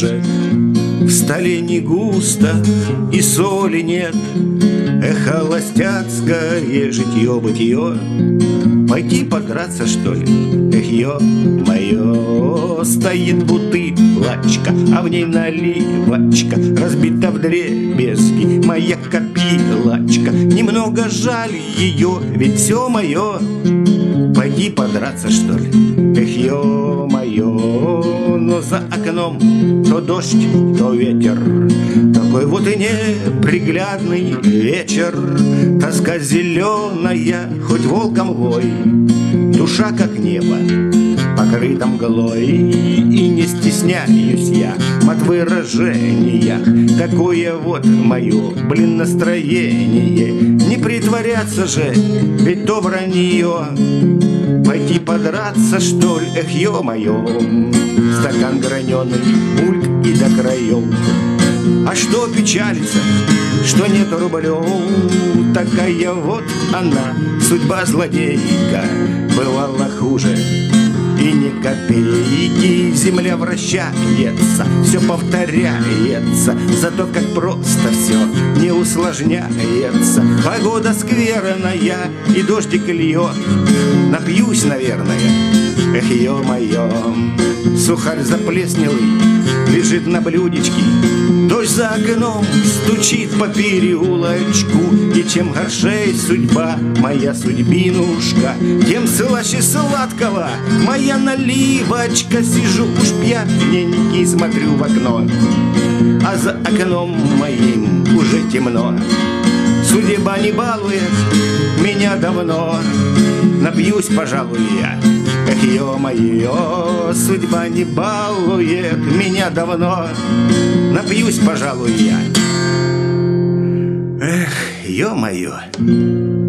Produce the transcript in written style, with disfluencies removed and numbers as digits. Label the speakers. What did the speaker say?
Speaker 1: уже в столе не густо и соли нет. Эх, холостяцкое житье-бытие, пойти подраться, что ли? Эх, ё-моё, стоит бутылочка, а в ней наливочка, разбита вдребезги моя копилочка. Немного жаль ее, ведь все мое. Пойти подраться, что ли? Эх, ё-моё, но за окном то дождь, то ветер. Такой вот и неприглядный вечер. Тоска зеленая, хоть волком вой. Душа как небо, покрыта мглой. И не стесняюсь я от выражения. Такое вот мое, блин, настроение. Не притворяться же, ведь то вранье. Пойти подраться, что ли? Эх, ё-моё, стакан граненый, бульк и до краев. А что печалится, что нет рублев? Такая вот она, судьба злодейка. Бывало хуже и ни копейки. Земля вращается, все повторяется. Зато как просто все не усложняется. Погода скверная и дождик льет. Напьюсь, наверное, эх, ё-моё. Сухарь заплеснелый лежит на блюдечке. Дождь за окном стучит по переулочку. И чем горшей судьба, моя судьбинушка, тем слаще сладкого моя наливочка. Сижу уж пьяненький, смотрю в окно, а за окном моим уже темно. Судьба не балует меня давно. Напьюсь, пожалуй, я. Эх, ё-моё, судьба не балует меня давно. Напьюсь, пожалуй, я. Эх, ё-моё.